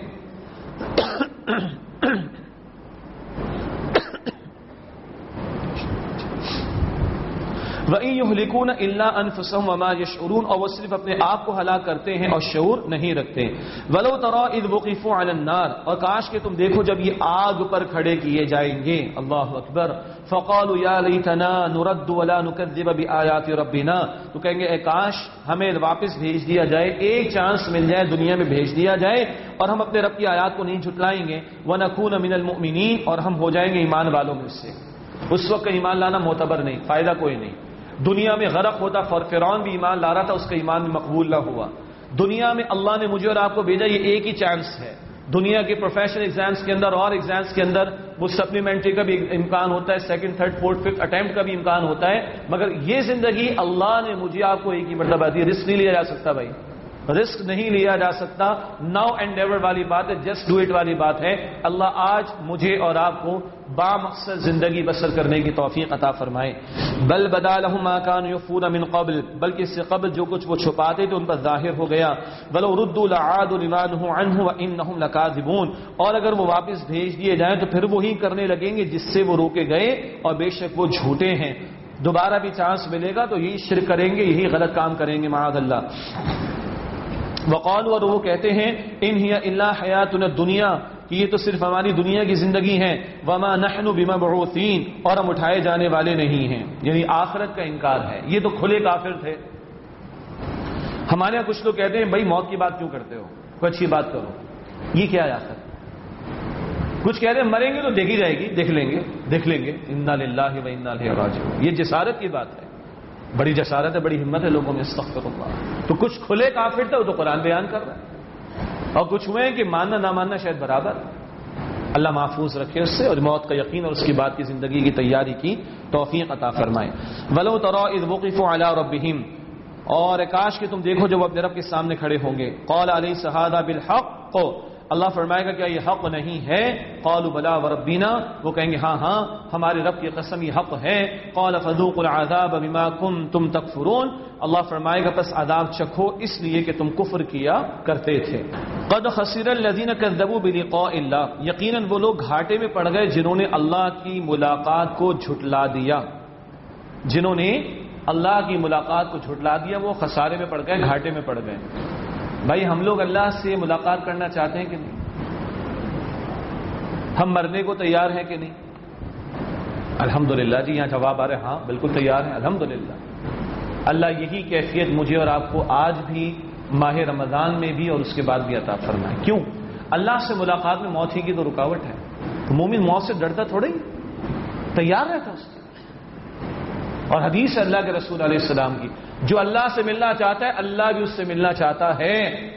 وَإِن يُهْلِكُونَ إِلَّا أَنفُسَهُمْ وَمَا يَشْعُرُونَ، اور وہ صرف اپنے آپ کو ہلاک کرتے ہیں اور شعور نہیں رکھتے. وَلَوْ تَرَىٰ إِذْ وُقِفُوا عَلَى النَّارِ، اور کاش کہ تم دیکھو جب یہ آگ پر کھڑے کیے جائیں گے. اللہ اکبر. فَقَالُوا يَا لَيْتَنَا نُرَدُّ وَلَا نُكَذِّبَ بِآيَاتِ رَبِّنَا، تو کہیں گے اے کاش ہمیں واپس بھیج دیا جائے، ایک چانس مل جائے دنیا میں بھیج دیا جائے اور ہم اپنے رب کی آیات کو نہیں جھٹلائیں گے. وَنَكُونَ مِنَ الْمُؤْمِنِينَ، اور ہم ہو جائیں گے ایمان والوں میں سے. اس وقت ایمان لانا معتبر نہیں، فائدہ کوئی نہیں. دنیا میں غرق ہوتا، فرعون بھی ایمان لا رہا تھا، اس کا ایمان بھی مقبول نہ ہوا. دنیا میں اللہ نے مجھے اور آپ کو بھیجا، یہ ایک ہی چانس ہے. دنیا کے پروفیشنل ایگزامز کے اندر اور ایگزامز کے اندر وہ سپلیمنٹری کا بھی امکان ہوتا ہے، second third fourth fifth attempt کا بھی امکان ہوتا ہے، مگر یہ زندگی اللہ نے مجھے آپ کو ایک ہی مرتبہ دی. رسک نہیں لیا جا سکتا بھائی، رسک نہیں لیا جا سکتا. ناؤ اینڈ ایور والی بات ہے، جسٹ ڈو اٹ والی بات ہے. اللہ آج مجھے اور آپ کو با مقصد زندگی بسر کرنے کی توفیق عطا فرمائے. بل بدا لهم ما كانوا يخفون من قبل، بلکہ اس سے قبل جو کچھ وہ چھپاتے تھے ان پر ظاہر ہو گیا. ولو ردوا لعادوا لما نهوا عنه وانهم لكاذبون، اور اگر وہ واپس بھیج دیے جائیں تو پھر وہی کرنے لگیں گے جس سے وہ روکے گئے، اور بے شک وہ جھوٹے ہیں. دوبارہ بھی چانس ملے گا تو یہی شرک کریں گے، یہی غلط کام کریں گے معاذ اللہ. وقالوا، اور وہ کہتے ہیں ان هي الا حیاتنا الدنیا، کہ یہ تو صرف ہماری دنیا کی زندگی ہے. وما نحن بمبعوثین، اور ہم اٹھائے جانے والے نہیں ہیں. یعنی آخرت کا انکار ہے. یہ تو کھلے کافر تھے. ہمارے یہاں کچھ لوگ کہتے ہیں بھائی موت کی بات کیوں کرتے ہو، کوئی اچھی بات کرو. یہ کیا ہے آخر؟ کچھ کہتے ہیں مریں گے تو دیکھی جائے گی، دیکھ لیں گے دیکھ لیں گے. انا للہ و انا الیہ راجعون. یہ جسارت کی بات ہے، بڑی جسارت ہے، بڑی ہمت ہے لوگوں میں. استغفر اللہ. تو کچھ کھلے کافر تھے، وہ تو قرآن بیان کر رہا ہے، اور کچھ ہوئے ہیں کہ ماننا نہ ماننا شاید برابر. اللہ محفوظ رکھے اس سے، اور موت کا یقین اور اس کے بعد کی زندگی کی تیاری کی توفیق عطا فرمائے. وَلَوْ تَرَىٰ إِذْ وُقِفُوا عَلَىٰ رَبِّهِمْ، اور کاش کہ تم دیکھو جب وہ اپنے رب کے سامنے کھڑے ہوں گے. قَالَ أَلَيْسَ هَٰذَا بِالْحَقِّ، اللہ فرمائے گا کیا یہ حق نہیں ہے؟ قَالُوا بَلَىٰ وَرَبِّنَا، وہ کہیں گے ہاں ہاں ہمارے رب کی قسم یہ حق ہے. قَالَ فَذُوقُوا الْعَذَابَ بِمَا كُنتُمْ تَكْفُرُونَ، اللہ فرمائے گا پس عذاب چکھو اس لیے کہ تم کفر کیا کرتے تھے. قد خسر الذین کذبوا بلقاء اللہ، یقیناً وہ لوگ گھاٹے میں پڑ گئے جنہوں نے اللہ کی ملاقات کو جھٹلا دیا. جنہوں نے اللہ کی ملاقات کو جھٹلا دیا وہ خسارے میں پڑ گئے، گھاٹے میں پڑ گئے. بھائی ہم لوگ اللہ سے ملاقات کرنا چاہتے ہیں کہ نہیں؟ ہم مرنے کو تیار ہیں کہ نہیں؟ الحمدللہ. جی یہاں جواب آ رہے ہاں بالکل تیار ہیں الحمدللہ. اللہ یہی کیفیت مجھے اور آپ کو آج بھی ماہ رمضان میں بھی اور اس کے بعد بھی عطا فرمائے. کیوں؟ اللہ سے ملاقات میں موت ہی کی تو رکاوٹ ہے. تو مومن موت سے ڈرتا تھوڑا ہی، تیار رہتا اس کے. اور حدیث اللہ کے رسول علیہ السلام کی، جو اللہ سے ملنا چاہتا ہے اللہ بھی اس سے ملنا چاہتا ہے،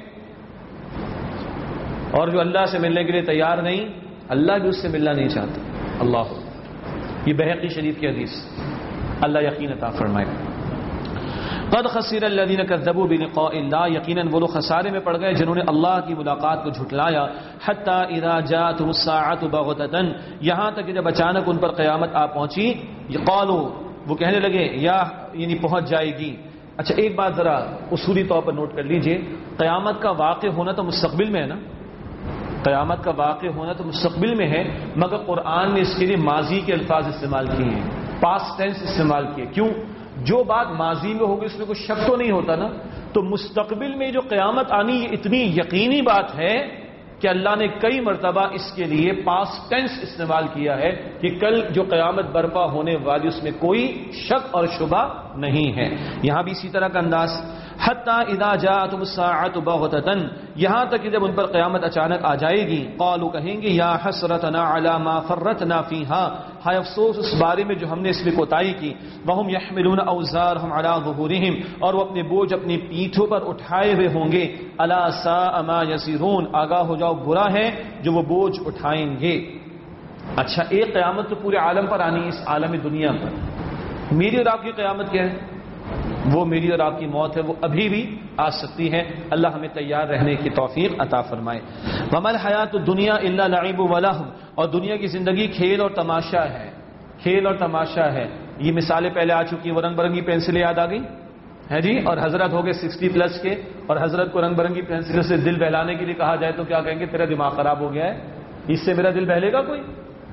اور جو اللہ سے ملنے کے لیے تیار نہیں اللہ بھی اس سے ملنا نہیں چاہتا. اللہ، یہ بہقی شریف کی حدیث. اللہ یقین عطا فرمائے. قد خسر الذین کذبوا بلقاء اللہ، یقیناً وہ لوگ خسارے میں پڑ گئے جنہوں نے اللہ کی ملاقات کو جھٹلایا. حتی اذا جاءتهم الساعة بغتة، یہاں تک کہ جب اچانک ان پر قیامت آ پہنچی. قالوا، وہ کہنے لگے یا یعنی پہنچ جائے گی. اچھا ایک بات ذرا اصولی طور پر نوٹ کر لیجئے، قیامت کا واقع ہونا تو مستقبل میں ہے نا، قیامت کا واقع ہونا تو مستقبل میں ہے، مگر قرآن نے اس کے لیے ماضی کے الفاظ استعمال کیے ہیں، پاسٹ ٹینس استعمال کیے. کیوں؟ جو بات ماضی میں ہوگی اس میں کوئی شک تو نہیں ہوتا نا. تو مستقبل میں جو قیامت آنی یہ اتنی یقینی بات ہے کہ اللہ نے کئی مرتبہ اس کے لیے پاسٹ ٹینس استعمال کیا ہے کہ کل جو قیامت برپا ہونے والی اس میں کوئی شک اور شبہ نہیں ہے. یہاں بھی اسی طرح کا انداز. حتی اذا جاءتهم الساعة بغتة، یہاں تک کہ جب ان پر قیامت اچانک آ جائے گی. قالوا، کہیں گے یا حسرتنا علی ما فرطنا فیہا، ہائے افسوس اس بارے میں جو ہم نے اس میں کوتاہی کی. وہم یحملون اوزارہم علی ظہورہم، اور وہ اپنے بوجھ اپنی پیٹھوں پر اٹھائے ہوئے ہوں گے. الا ساء ما یزرون، آگاہ ہو جاؤ برا ہے جو وہ بوجھ اٹھائیں گے. اچھا ایک قیامت تو پورے عالم پر آنی ہے، اس عالم دنیا پر. میری اور آپ کی قیامت کیا ہے؟ وہ میری اور آپ کی موت ہے، وہ ابھی بھی آ سکتی ہے. اللہ ہمیں تیار رہنے کی توفیق عطا فرمائے. وما الحیات الدنیا الا لعب ولہو، اور دنیا کی زندگی کھیل اور تماشا ہے، کھیل اور تماشا ہے. یہ مثالیں پہلے آ چکی ہیں. وہ رنگ برنگی پینسلیں یاد آ گئی ہے جی، اور حضرت ہو گئے سکسٹی پلس کے، اور حضرت کو رنگ برنگی پینسلوں سے دل بہلانے کے لیے کہا جائے تو کیا کہیں گے؟ تیرا دماغ خراب ہو گیا ہے، اس سے میرا دل بہلے گا کوئی؟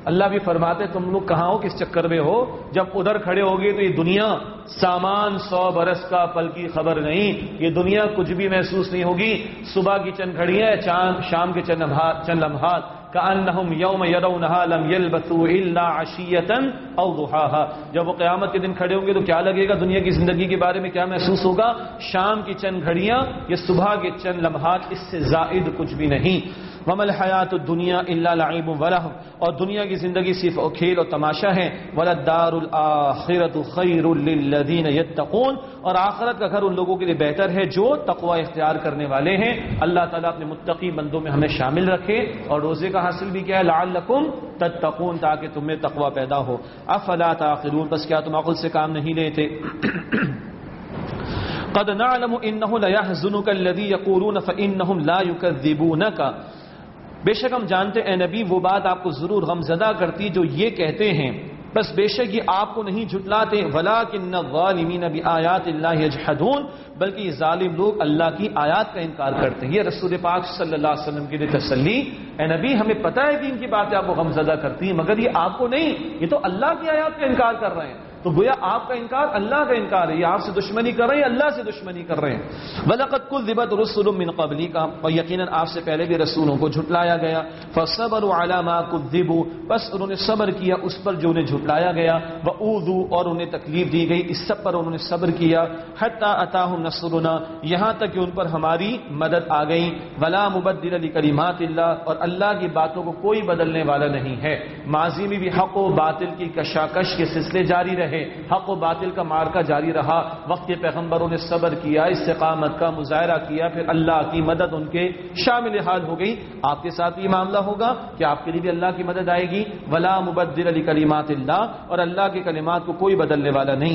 اللہ بھی فرماتے تم لوگ کہاں ہو، کس چکر میں ہو؟ جب ادھر کھڑے ہوگے تو یہ دنیا سامان سو برس کا پل کی خبر نہیں، یہ دنیا کچھ بھی محسوس نہیں ہوگی. صبح کی چند گھڑیاں، چاند شام کے چند لمحات چند لمحات کأنہم یوم یرونہا لم یلبثوا الا عشیۃ او ضحاہا. جب وہ قیامت کے دن کھڑے ہوں گے تو کیا لگے گا؟ دنیا کی زندگی کے بارے میں کیا محسوس ہوگا؟ شام کی چند گھڑیاں یا صبح کے چند لمحات، اس سے زائد کچھ بھی نہیں. وما الحیات الدنیا الا لعب ولہو، اور دنیا کی زندگی صرف کھیل اور تماشا ہے. وللدار الآخرۃ خیر للذین یتقون، اور آخرت کا گھر ان لوگوں کے لیے بہتر ہے جو تقوی اختیار کرنے والے ہیں. اللہ تعالیٰ اپنے متقی بندوں میں ہمیں شامل رکھے. اور روزے کا حاصل بھی کیا ہے؟ لعلکم تتقون، تاکہ تم میں تقوی پیدا ہو. افلا تعقلون، بس کیا تم عقل سے کام نہیں لیتے؟ قد نعلم انه ليحزنك الذي يقولون فانهم لا يكذبونك، بے شک ہم جانتے اے نبی وہ بات آپ کو ضرور غمزدہ کرتی جو یہ کہتے ہیں، بس بے شک یہ آپ کو نہیں جھٹلاتے. وَلَٰكِنَّ الظَّالِمِينَ بِآيَاتِ اللَّهِ يَجْحَدُونَ، بلکہ یہ ظالم لوگ اللہ کی آیات کا انکار کرتے ہیں. یہ رسول پاک صلی اللہ علیہ وسلم کے لیے تسلی. اے نبی ہمیں پتہ ہے کہ ان کی باتیں آپ کو غمزدہ کرتی ہیں، مگر یہ آپ کو نہیں، یہ تو اللہ کی آیات کا انکار کر رہے ہیں. تو گویا آپ کا انکار اللہ کا انکار ہے. یہ آپ سے دشمنی کر رہے ہیں، اللہ سے دشمنی کر رہے ہیں. وَلَقَدْ كُذِّبَتْ رُسُلٌ مِّن قَبْلِكَ، اور یقیناً آپ سے پہلے بھی رسولوں کو جھٹلایا گیا. فَصَبَرُوا عَلَىٰ مَا كُذِّبُوا، بس انہوں نے صبر کیا اس پر جو انہیں جھٹلایا گیا. وَأُوذُوا، اور انہیں تکلیف دی گئی، اس سب پر انہوں نے صبر کیا. حَتَّىٰ أَتَاهُمْ نَصْرُنَا، یہاں تک کہ ان پر ہماری مدد آ گئی. وَلَا مُبَدِّلَ لِكَلِمَاتِ اللَّهِ، اور اللہ کی باتوں کو کوئی بدلنے والا نہیں ہے. ماضی میں بھی حق و باطل کی کشاکش کے سلسلے جاری رہے، حق و باطل کا مارکا جاری رہا. وقت کے پیغمبروں نے صبر کیا، استقامت کا مظاہرہ کیا، پھر اللہ کی مدد ان کے شامل حال ہو گئی. آپ کے ساتھ یہ معاملہ ہوگا کہ آپ کے لیے بھی اللہ کی مدد آئے گی. ولا مبدل لکلمات اللہ، اور اللہ کے کلمات کو کوئی بدلنے والا نہیں.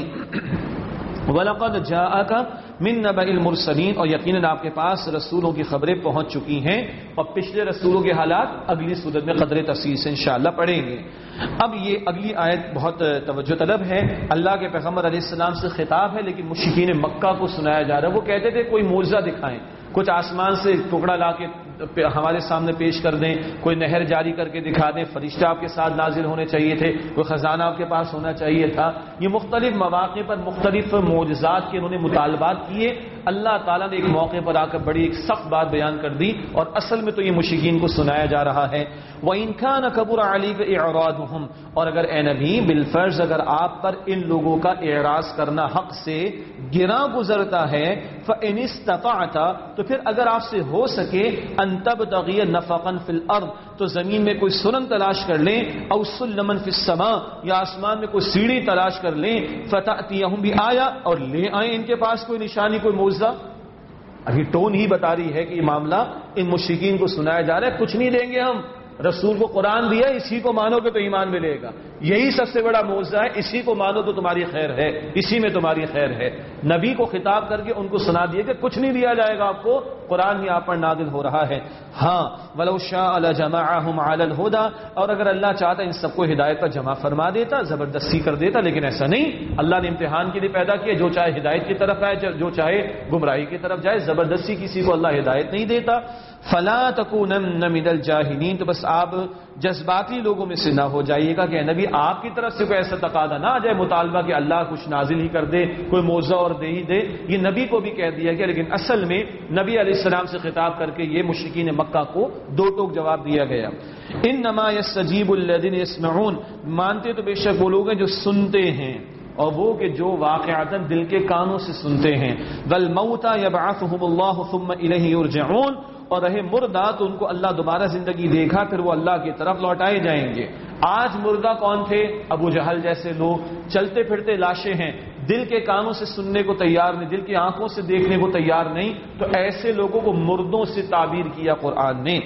وَلَقَدْ جَاءَكَ مِن نَبَإِ الْمُرْسَلِينَ، اور یقیناً آپ کے پاس رسولوں کی خبریں پہنچ چکی ہیں. اور پچھلے رسولوں کے حالات اگلی صورت میں قدر تفصیل سے انشاءاللہ پڑھیں گے. اب یہ اگلی آیت بہت توجہ طلب ہے. اللہ کے پیغمبر علیہ السلام سے خطاب ہے، لیکن مشرکین مکہ کو سنایا جا رہا ہے. وہ کہتے تھے کوئی معجزہ دکھائیں، کچھ آسمان سے ٹکڑا لا کے ہمارے سامنے پیش کر دیں، کوئی نہر جاری کر کے دکھا دیں، فرشتہ آپ کے ساتھ نازل ہونے چاہیے تھے، کوئی خزانہ آپ کے پاس ہونا چاہیے تھا. یہ مختلف مواقع پر مختلف معجزات کے انہوں نے مطالبات کیے. اللہ تعالیٰ نے ایک موقع پر آ کر بڑی ایک سخت بات بیان کر دی، اور اصل میں تو یہ مشرکین کو سنایا جا رہا ہے. وَإِن كَانَ كَبُرَ عَلَيْكَ إِعْرَاضُهُمْ، اور اگر اے نبی بالفرض اگر آپ پر ان لوگوں کا اعراض کرنا حق سے گراں گزرتا ہے، فَإِنِ اسْتَطَعْتَ، تو پھر اگر آپ سے ہو سکے، أَن تَبْتَغِيَ نَفَقًا فِي الْأَرْضِ، تو زمین میں کوئی سرنگ تلاش کر لیں، أَوْ سُلَّمًا فِي السَّمَاءِ، یا آسمان میں کوئی سیڑھی تلاش کر لیں، فَتَأْتِيَهُمْ بِآيَةٍ، اور لے آئیں ان کے پاس کوئی نشانی، کوئی معجزہ. ابھی ٹون ہی بتا رہی ہے کہ یہ معاملہ ان مشرکین کو سنایا جا رہا ہے. کچھ نہیں دیں گے ہم، رسول کو قرآن دیا، اسی کو مانو گے تو ایمان ملے گا، یہی سب سے بڑا معجزہ ہے، اسی کو مانو تو تمہاری خیر ہے، اسی میں تمہاری خیر ہے. نبی کو خطاب کر کے ان کو سنا دیا کہ کچھ نہیں دیا جائے گا آپ کو، قرآن ہی آپ پر نازل ہو رہا ہے. ہاں وَلَوْ شَاءَ لَجَمَعَهُمْ عَلَى الْهُدَى، اور اگر اللہ چاہتا ان سب کو ہدایت پر جمع فرما دیتا، زبردستی کر دیتا، لیکن ایسا نہیں. اللہ نے امتحان کے لیے پیدا کیا، جو چاہے ہدایت کی طرف آئے، جو چاہے گمراہی کی طرف جائے. زبردستی کسی کو اللہ ہدایت نہیں دیتا. فَلَا تَكُونَنَّ مِنَ الْجَاهِلِينَ، تو بس آپ جذباتی لوگوں میں سے نہ ہو جائیے گا کہ نبی آپ کی طرف سے کوئی ایسا تقاضا نہ آ جائے، مطالبہ کہ اللہ کچھ نازل ہی کر دے، کوئی معجزہ اور دے ہی دے. یہ نبی کو بھی کہہ دیا گیا، لیکن اصل میں نبی علیہ السلام سے خطاب کر کے یہ مشرکین مکہ کو دو ٹوک جواب دیا گیا. انما یستجیب الذین یسمعون، مانتے تو بے شک وہ لوگ ہیں جو سنتے ہیں، اور وہ کہ جو واقعتاً دل کے کانوں سے سنتے ہیں. والموتى یبعثهم اللہ ثم الیہ یرجعون، اور رہے مردہ تو ان کو اللہ دوبارہ زندگی دے گا، پھر وہ اللہ کی طرف لوٹائے جائیں گے. آج مردہ کون تھے؟ ابو جہل جیسے لوگ، چلتے پھرتے لاشیں ہیں، دل کے کانوں سے سننے کو تیار نہیں، دل کی آنکھوں سے دیکھنے کو تیار نہیں. تو ایسے لوگوں کو مردوں سے تعبیر کیا قرآن نے.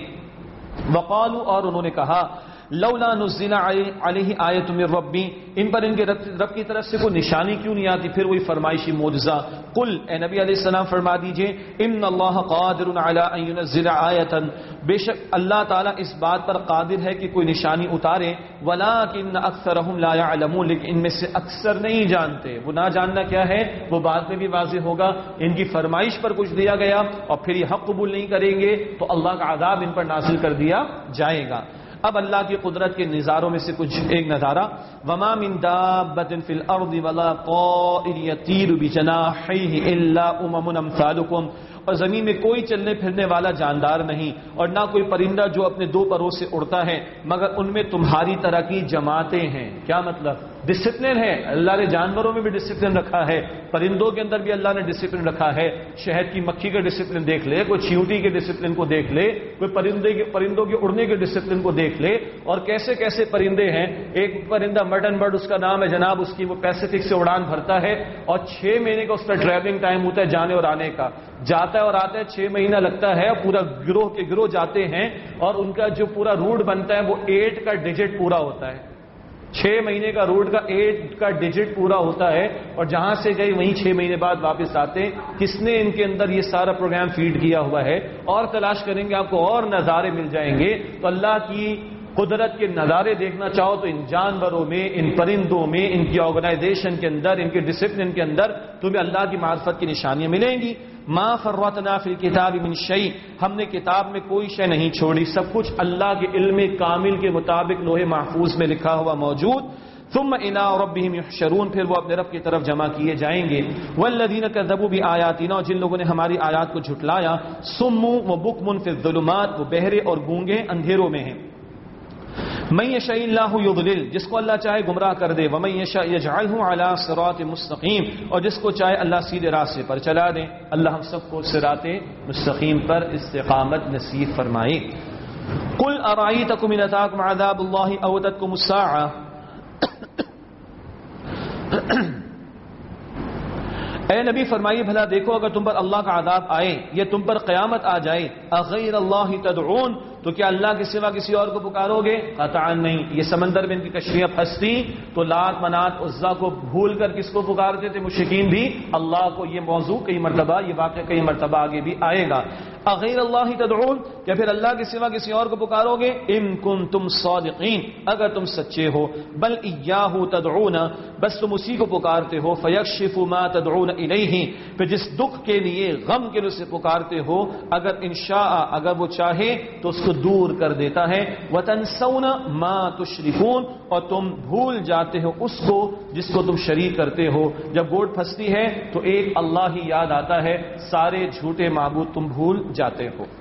وقالوا، اور انہوں نے کہا، لولا نزل علیہ آیۃ من ربی، ان پر ان کے رب کی طرف سے کوئی نشانی کیوں نہیں آتی؟ پھر وہی فرمائشی معجزہ. قل، اے نبی علیہ السلام فرما دیجئے، ان اللہ قادر علی ان ینزل آیۃ، بے شک اللہ تعالیٰ اس بات پر قادر ہے کہ کوئی نشانی اتارے. ولکن اکثرهم لا يعلمون، لیکن ان میں سے اکثر نہیں جانتے. وہ نہ جاننا کیا ہے وہ بعد میں بھی واضح ہوگا. ان کی فرمائش پر کچھ دیا گیا اور پھر یہ حق قبول نہیں کریں گے تو اللہ کا عذاب ان پر نازل کر دیا جائے گا. اب اللہ کی قدرت کے نظاروں میں سے کچھ ایک نظارہ، وما من دابۃ فی الارض ولا طائر یطیر بجناحیہ الا امم امثالکم، اور زمین میں کوئی چلنے پھرنے والا جاندار نہیں اور نہ کوئی پرندہ جو اپنے دو پروں سے اڑتا ہے مگر ان میں تمہاری طرح کی جماعتیں ہیں۔ کیا مطلب؟ ڈسپلن ہے، اللہ نے جانوروں میں بھی ڈسپلن رکھا ہے، پرندوں کے اندر بھی اللہ نے ڈسپلن رکھا ہے۔ شہد کی مکھی کا ڈسپلن دیکھ لے، کوئی چیونٹی کے ڈسپلن کو دیکھ لے، کوئی پرندے کے پرندوں کے اڑنے کے ڈسپلن کو دیکھ لے، اور کیسے کیسے پرندے ہیں۔ ایک پرندہ مٹن برڈ اس کا نام ہے جناب، اس کی وہ پیسفک سے اڑان بھرتا ہے اور چھ مہینے کا اس کا ٹریولنگ ٹائم ہوتا ہے جانے اور آنے کا، جاتا ہے اور آتا ہے، چھ مہینہ لگتا ہے، پورا گروہ کے گروہ جاتے ہیں اور ان کا جو پورا روٹ بنتا ہے وہ ایٹ کا ڈیجٹ پورا ہوتا ہے، چھ مہینے کا روٹ کا ایٹ کا ڈیجٹ پورا ہوتا ہے، اور جہاں سے گئی وہیں چھ مہینے بعد واپس آتے۔ کس نے ان کے اندر یہ سارا پروگرام فیڈ کیا ہوا ہے؟ اور تلاش کریں گے آپ کو اور نظارے مل جائیں گے۔ تو اللہ کی قدرت کے نظارے دیکھنا چاہو تو ان جانوروں میں، ان پرندوں میں، ان کی آرگنائزیشن کے اندر، ان کے ڈسپلن کے اندر تمہیں اللہ کی معرفت کی نشانیاں ملیں گی۔ ما فرطنا فی الکتاب من شیء، ہم نے کتاب میں کوئی شے نہیں چھوڑی، سب کچھ اللہ کے علم کامل کے مطابق لوح محفوظ میں لکھا ہوا موجود۔ ثم الی ربہم یحشرون، پھر وہ اپنے رب کی طرف جمع کیے جائیں گے۔ والذین کذبوا بآیاتنا، جن لوگوں نے ہماری آیات کو جھٹلایا، صم و بکم فی الظلمات، وہ بہرے اور گونگے اندھیروں میں ہیں۔ من یشاء اللہ یضلل، جس کو اللہ چاہے گمراہ کر دے، ومن یشاء یجعلہ علی صراط مستقیم، اور جس کو چاہے اللہ سیدھے راستے پر چلا دے۔ اللہ ہم سب کو صراط مستقیم پر استقامت نصیب فرمائے۔ قل ارأیتکم ان اتاکم عذاب اللہ او اتتکم الساعۃ، اے نبی فرمائیے بھلا دیکھو اگر تم پر اللہ کا عذاب آئے یا تم پر قیامت آ جائے، اغیر اللہ تدعون، تو کیا اللہ کے سوا کسی اور کو پکارو گے؟ قطعا نہیں۔ یہ سمندر میں ان کی کشتیاں پھنستی تو لات منات عزا کو بھول کر کس کو پکارتے تھے مشرکین بھی؟ اللہ کو۔ یہ موضوع کئی مرتبہ، یہ واقعہ کئی مرتبہ آگے بھی آئے گا۔ اغیر اللہ تدعون، کیا پھر اللہ کے سوا کسی اور کو پکارو گے؟ ان کنتم صادقین، اگر تم سچے ہو۔ بل ایاہ تدعون، بس تم اسی کو پکارتے ہو۔ فیکشف ما تدعون الیہ، پھر جس دکھ کے لیے، غم کے لیے اسے پکارتے ہو، اگر انشاء، اگر وہ چاہے تو اس کو دور کر دیتا ہے۔ وتنسون ما تشركون، اور تم بھول جاتے ہو اس کو جس کو تم شریک کرتے ہو۔ جب گوٹ پھنستی ہے تو ایک اللہ ہی یاد آتا ہے، سارے جھوٹے معبود تم بھول جاتے ہو۔